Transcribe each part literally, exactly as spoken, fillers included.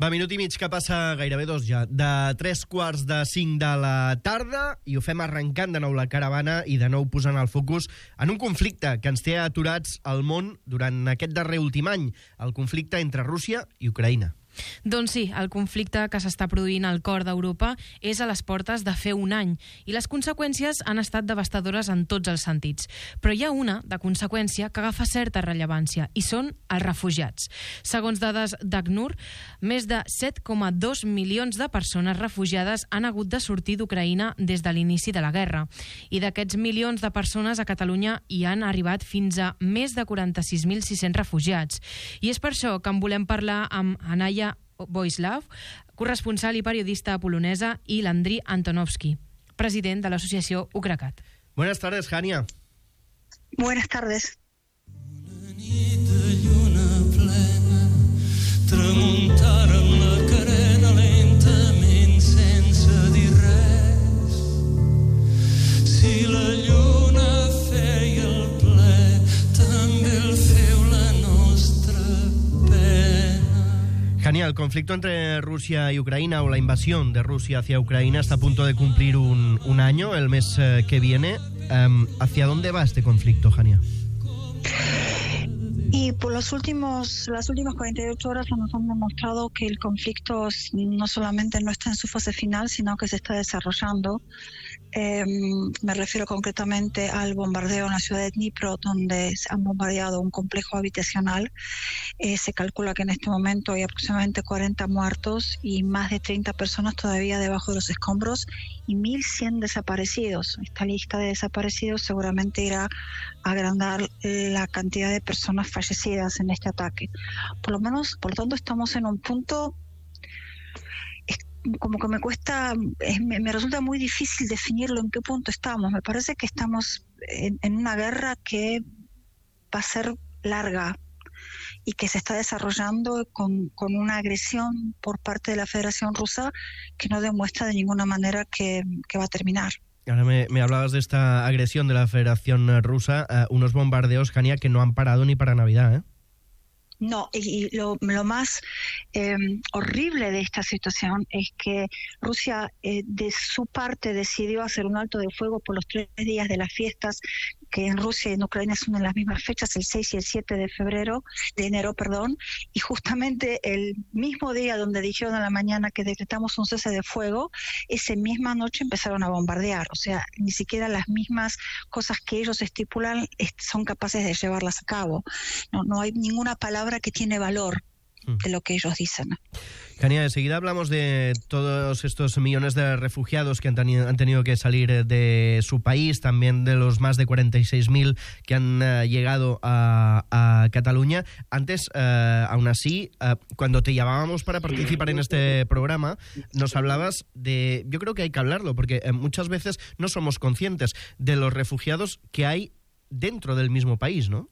Va, minut i mig que passa, gairebé dos ja, de tres quarts de cinc de la tarda, i ho fem arrencant de nou la caravana i de nou posant el focus en un conflicte que ens té aturats al món durant aquest darrer últim any, el conflicte entre Rússia i Ucraïna. Doncs sí, el conflicte que s'està produint al cor d'Europa és a les portes de fer un any i les conseqüències han estat devastadores en tots els sentits. Però hi ha una de conseqüència que agafa certa rellevància i són els refugiats. Segons dades d'ACNUR, més de set coma dos milions de persones refugiades han hagut de sortir d'Ucraïna des de l'inici de la guerra. I d'aquests milions de persones a Catalunya hi han arribat fins a més de quaranta-sis mil sis-cents refugiats. I és per això que en volem parlar amb Anaya Boislav, corresponsal i periodista polonesa, i l'Andriy Antonovsky, president de l'associació Ucracat. Buenas tardes, Hania. Buenas tardes. Una nit de lluna plena, tramuntara amb la carena lentament sense dir res. Si la lluna feia el ple, també el feu la nostra pena. Hania, el conflicto entre Rusia y Ucrania, o la invasión de Rusia hacia Ucrania, está a punto de cumplir un, un año, el mes eh, que viene. Um, ¿Hacia dónde va este conflicto, Hania? Y por los últimos, las últimas cuarenta y ocho horas nos han demostrado que el conflicto no solamente no está en su fase final, sino que se está desarrollando. Eh, me refiero concretamente al bombardeo en la ciudad de Dnipro, donde se han bombardeado un complejo habitacional. Eh, se calcula que en este momento hay aproximadamente cuarenta muertos y más de treinta personas todavía debajo de los escombros y mil cien desaparecidos. Esta lista de desaparecidos seguramente irá a agrandar la cantidad de personas fallecidas en este ataque. Por lo menos, por lo tanto, estamos en un punto... como que me cuesta, es, me, me resulta muy difícil definirlo en qué punto estamos. Me parece que estamos en, en una guerra que va a ser larga y que se está desarrollando con, con una agresión por parte de la Federación Rusa que no demuestra de ninguna manera que, que va a terminar. Ahora me, me hablabas de esta agresión de la Federación Rusa, uh, unos bombardeos, Hania, que no han parado ni para Navidad, ¿eh? No, y lo, lo más eh, horrible de esta situación es que Rusia eh, de su parte decidió hacer un alto de fuego por los tres días de las fiestas, que en Rusia y en Ucrania son en las mismas fechas, el seis y el siete de febrero, de enero, perdón, y justamente el mismo día donde dijeron a la mañana que decretamos un cese de fuego, esa misma noche empezaron a bombardear. O sea, ni siquiera las mismas cosas que ellos estipulan son capaces de llevarlas a cabo. No, no hay ninguna palabra que tiene valor de lo que ellos dicen. Hania, enseguida hablamos de todos estos millones de refugiados que han tenido, han tenido que salir de su país, también de los más de cuarenta y seis mil que han uh, llegado a, a Cataluña. Antes, uh, aún así, uh, cuando te llamábamos para participar en este programa, nos hablabas de... Yo creo que hay que hablarlo, porque uh, muchas veces no somos conscientes de los refugiados que hay dentro del mismo país, ¿no?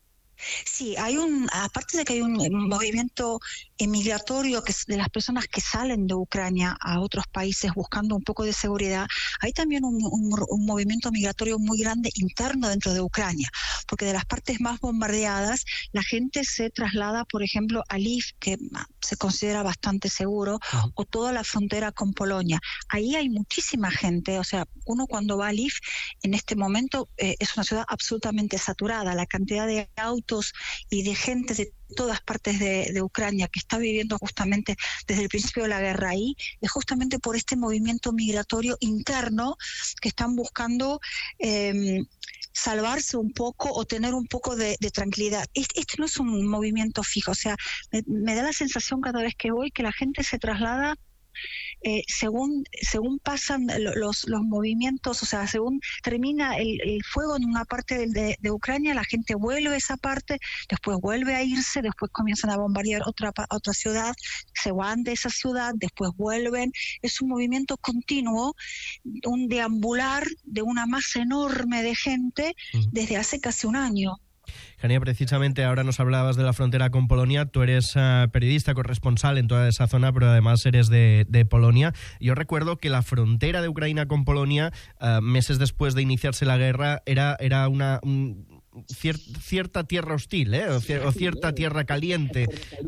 Sí, hay un, aparte de que hay un movimiento migratorio que es de las personas que salen de Ucrania a otros países buscando un poco de seguridad, hay también un, un, un movimiento migratorio muy grande interno dentro de Ucrania, porque de las partes más bombardeadas la gente se traslada, por ejemplo, a Lviv, que se considera bastante seguro, o toda la frontera con Polonia. Ahí hay muchísima gente, o sea, uno cuando va a Lviv en este momento eh, es una ciudad absolutamente saturada, la cantidad de autos y de gente de todas partes de, de Ucrania que está viviendo justamente desde el principio de la guerra ahí, es justamente por este movimiento migratorio interno que están buscando eh, salvarse un poco o tener un poco de, de tranquilidad. Este, este no es un movimiento fijo, o sea, me, me da la sensación cada vez que voy que la gente se traslada Eh, según según pasan los los movimientos, o sea, según termina el, el fuego en una parte de, de Ucrania, la gente vuelve a esa parte, después vuelve a irse, después comienzan a bombardear otra otra ciudad, se van de esa ciudad, después vuelven. Es un movimiento continuo, un deambular de una masa enorme de gente desde hace casi un año. Hania, precisamente ahora nos hablabas de la frontera con Polonia. Tú eres uh, periodista, corresponsal en toda esa zona, pero además eres de, de Polonia. Yo recuerdo que la frontera de Ucrania con Polonia, uh, meses después de iniciarse la guerra, era, era una... Un, cier, cierta tierra hostil, ¿eh? o, cier, o cierta tierra caliente,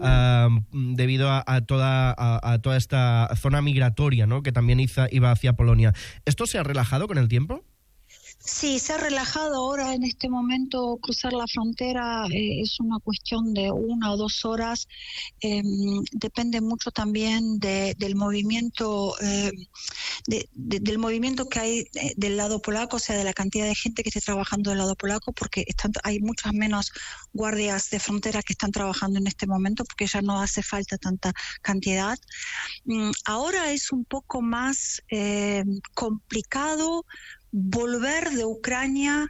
uh, debido a, a, toda, a, a toda esta zona migratoria, ¿no? que también iba, iba hacia Polonia. ¿Esto se ha relajado con el tiempo? Sí, se ha relajado ahora en este momento. Cruzar la frontera eh, es una cuestión de una o dos horas. Eh, depende mucho también de, del movimiento eh, de, de, del movimiento que hay del lado polaco, o sea, de la cantidad de gente que esté trabajando del lado polaco, porque están, hay muchas menos guardias de frontera que están trabajando en este momento, porque ya no hace falta tanta cantidad. Mm, ahora es un poco más eh, complicado volver de Ucrania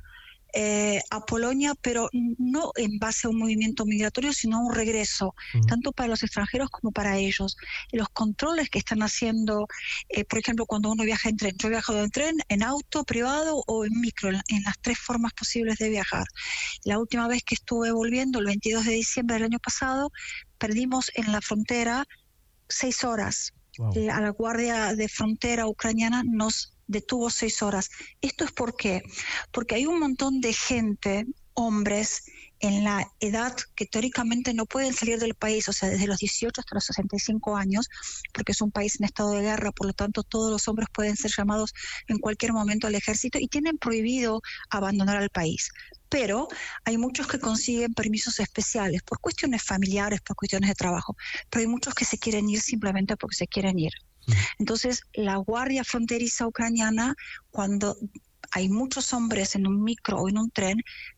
eh, a Polonia, pero no en base a un movimiento migratorio, sino a un regreso, uh-huh. tanto para los extranjeros como para ellos. Los controles que están haciendo, eh, por ejemplo, cuando uno viaja en tren, yo he viajado en tren, en auto, privado o en micro, en, en las tres formas posibles de viajar. La última vez que estuve volviendo, el veintidós de diciembre del año pasado, perdimos en la frontera seis horas. Wow. Eh, a la guardia de frontera ucraniana nos detuvo seis horas. ¿Esto es por qué? Porque hay un montón de gente, hombres, en la edad que teóricamente no pueden salir del país, o sea, desde los dieciocho hasta los sesenta y cinco años, porque es un país en estado de guerra, por lo tanto todos los hombres pueden ser llamados en cualquier momento al ejército y tienen prohibido abandonar al país. Pero hay muchos que consiguen permisos especiales por cuestiones familiares, por cuestiones de trabajo, pero hay muchos que se quieren ir simplemente porque se quieren ir. Entonces, la Guardia Fronteriza ucraniana, cuando hay muchos hombres en un micro o en un tren,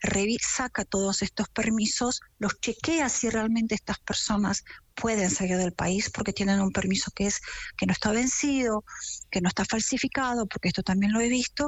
saca todos estos permisos, los chequea si realmente estas personas pueden salir del país porque tienen un permiso que es que no está vencido, que no está falsificado, porque esto también lo he visto,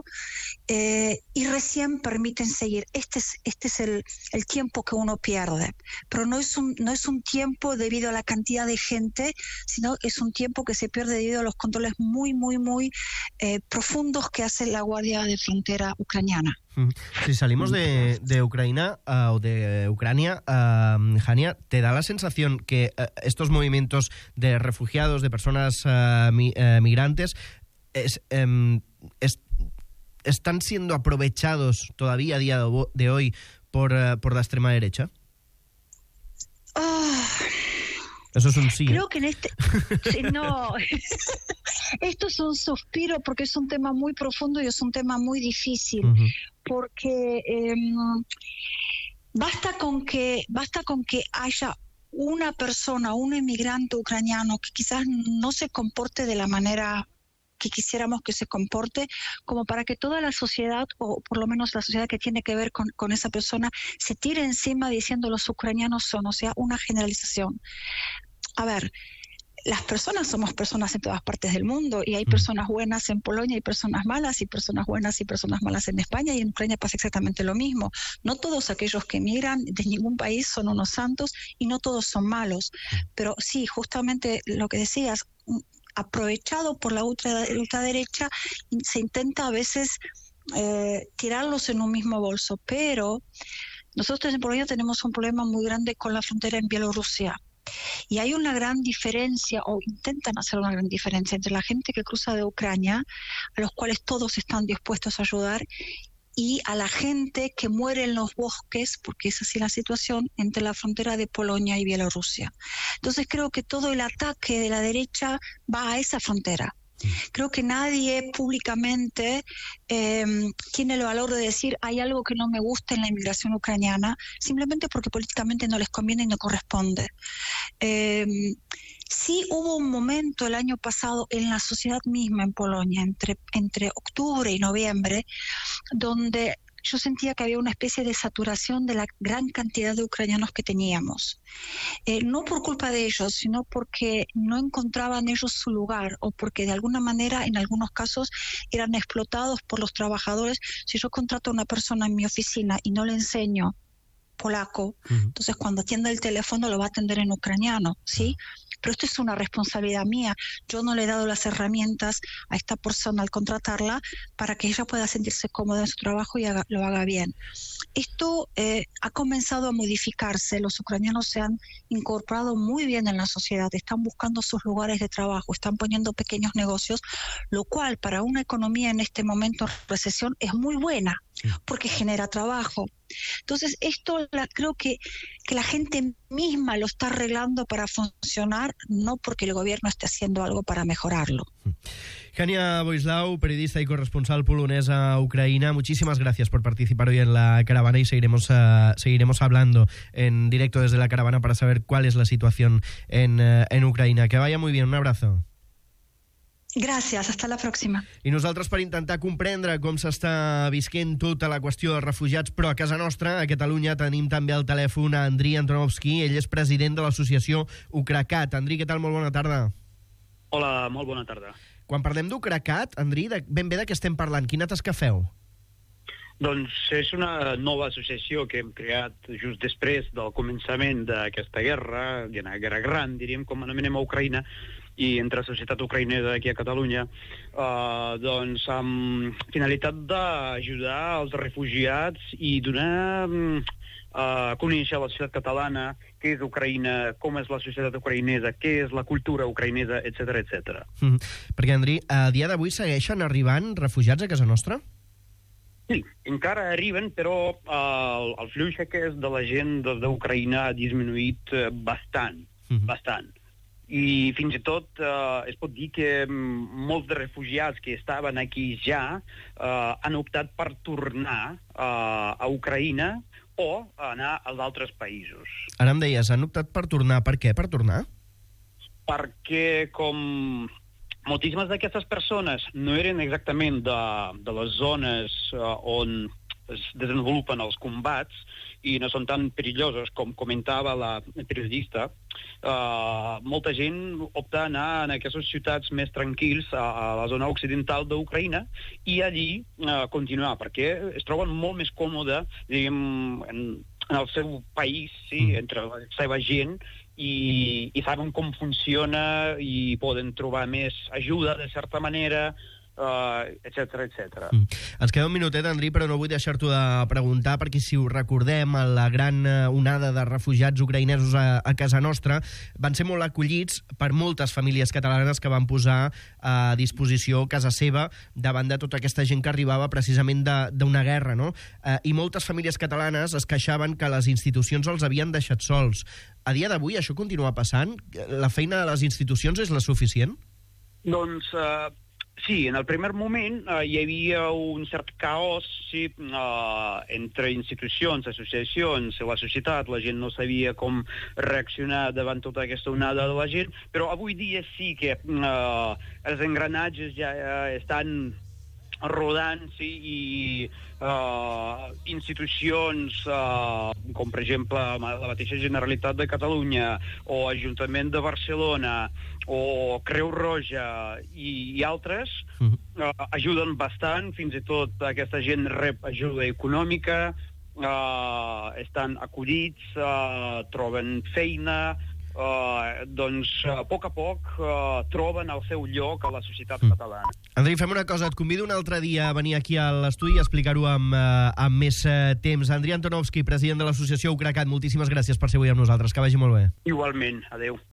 eh, y recién permiten seguir. Este es, este es el, el tiempo que uno pierde, pero no es, un, no es un tiempo debido a la cantidad de gente, sino es un tiempo que se pierde debido a los controles muy, muy, muy eh, profundos que hace la Guardia de Frontera ucraniana. Si salimos de, de Ucrania uh, o de Ucrania, uh, Hania, ¿te da la sensación que uh, estos movimientos de refugiados, de personas uh, mi, uh, migrantes, es, um, es, están siendo aprovechados todavía a día de hoy por, uh, por la extrema derecha? Oh. Eso es un sí. Creo que en este... sí, no, esto es un suspiro porque es un tema muy profundo y es un tema muy difícil. Uh-huh. Porque eh, basta con que basta con que haya una persona, un inmigrante ucraniano que quizás no se comporte de la manera que quisiéramos que se comporte, como para que toda la sociedad, o por lo menos la sociedad que tiene que ver con, con esa persona, se tire encima diciendo los ucranianos son, o sea, una generalización. A ver, las personas somos personas en todas partes del mundo y hay personas buenas en Polonia y personas malas y personas buenas y personas malas en España, y en Ucrania pasa exactamente lo mismo. No todos aquellos que emigran de ningún país son unos santos y no todos son malos. Pero sí, justamente lo que decías, aprovechado por la ultra, ultraderecha, se intenta a veces eh, tirarlos en un mismo bolso. Pero nosotros en Polonia tenemos un problema muy grande con la frontera en Bielorrusia. Y hay una gran diferencia, o intentan hacer una gran diferencia, entre la gente que cruza de Ucrania, a los cuales todos están dispuestos a ayudar, y a la gente que muere en los bosques, porque es así la situación, entre la frontera de Polonia y Bielorrusia. Entonces creo que todo el ataque de la derecha va a esa frontera. Creo que nadie públicamente eh, tiene el valor de decir hay algo que no me gusta en la inmigración ucraniana, simplemente porque políticamente no les conviene y no corresponde. Eh, sí hubo un momento el año pasado en la sociedad misma en Polonia, entre, entre octubre y noviembre, donde yo sentía que había una especie de saturación de la gran cantidad de ucranianos que teníamos. Eh, no por culpa de ellos, sino porque no encontraban ellos su lugar, o porque de alguna manera, en algunos casos, eran explotados por los trabajadores. Si yo contrato a una persona en mi oficina y no le enseño polaco, uh-huh. entonces cuando atienda el teléfono lo va a atender en ucraniano, ¿sí? Uh-huh. Pero esto es una responsabilidad mía. Yo no le he dado las herramientas a esta persona al contratarla para que ella pueda sentirse cómoda en su trabajo y haga, lo haga bien. Esto eh, ha comenzado a modificarse. Los ucranianos se han incorporado muy bien en la sociedad, están buscando sus lugares de trabajo, están poniendo pequeños negocios, lo cual para una economía en este momento de recesión es muy buena. porque genera trabajo. Entonces, esto la, creo que, que la gente misma lo está arreglando para funcionar, no porque el gobierno esté haciendo algo para mejorarlo. Hania Boislau, periodista y corresponsal polonesa a Ucrania, muchísimas gracias por participar hoy en la caravana y seguiremos, uh, seguiremos hablando en directo desde la caravana para saber cuál es la situación en, uh, en Ucrania. Que vaya muy bien, un abrazo. Gràcies, hasta la pròxima. I nosaltres per intentar comprendre com s'està visquent tota la qüestió dels refugiats, però a casa nostra, a Catalunya, tenim també al telèfon a Andriy Antonovsky, ell és president de l'associació Ucracat. Andriy, què tal? Molt bona tarda. Hola, molt bona tarda. Quan parlem d'Ucracat, Andriy, de, ben bé de què estem parlant? Quina tasca feu? Doncs és una nova associació que hem creat just després del començament d'aquesta guerra, una guerra gran, diríem, com anomenem a Ucraïna, i entre la societat ucraïnesa aquí a Catalunya, eh, doncs amb finalitat d'ajudar els refugiats i donar eh, a conèixer la societat catalana, què és Ucraïna, com és la societat ucraïnesa, què és la cultura ucraïnesa, etcètera, etcètera. Mm. Perquè, Andriy, a dia d'avui segueixen arribant refugiats a casa nostra? Sí, encara arriben, però eh, el, el flux aquest de la gent d'Ucraïna ha disminuït eh, bastant, mm-hmm. bastant. I fins i tot eh, es pot dir que molts de refugiats que estaven aquí ja eh, han optat per tornar eh, a Ucraïna o anar als altres països. Ara em deies, han optat per tornar. Per què per tornar? Perquè com moltíssimes d'aquestes persones no eren exactament de, de les zones eh, on es desenvolupen els combats i no són tan perilloses com comentava la periodista, uh, molta gent opta a anar en aquestes ciutats més tranquils a, a la zona occidental d'Ucraïna i allí uh, continuar, perquè es troben molt més còmode, diguem, en, en el seu país, sí, entre la seva gent, i, i saben com funciona i poden trobar més ajuda de certa manera, Uh, etcètera, etcètera. Mm. Ens queda un minutet, Andriy, però no vull deixar-t'ho de preguntar, perquè si ho recordem, la gran onada de refugiats ucraïnesos a, a casa nostra van ser molt acollits per moltes famílies catalanes que van posar a disposició casa seva davant de tota aquesta gent que arribava precisament d'una guerra, no? Uh, I moltes famílies catalanes es queixaven que les institucions els havien deixat sols. A dia d'avui això continua passant? La feina de les institucions és la suficient? Doncs... Uh... Sí, en el primer moment uh, hi havia un cert caos, sí, uh, entre institucions, associacions i la societat. La gent no sabia com reaccionar davant tota aquesta onada de la gent, però avui dia sí que uh, els engranatges ja uh, estan rodant, sí, i uh, institucions uh, com per exemple la mateixa Generalitat de Catalunya o Ajuntament de Barcelona o Creu Roja i, i altres uh, ajuden bastant, fins i tot aquesta gent rep ajuda econòmica, uh, estan acollits, uh, troben feina, Uh, doncs a poc a poc uh, troben el seu lloc a la societat mm. catalana. Andriy, fem una cosa, et convido un altre dia a venir aquí a l'estudi i explicar-ho amb, uh, amb més uh, temps. Andriy Antonovsky, president de l'associació Ucracat, moltíssimes gràcies per ser avui amb nosaltres, que vagi molt bé. Igualment, adeu.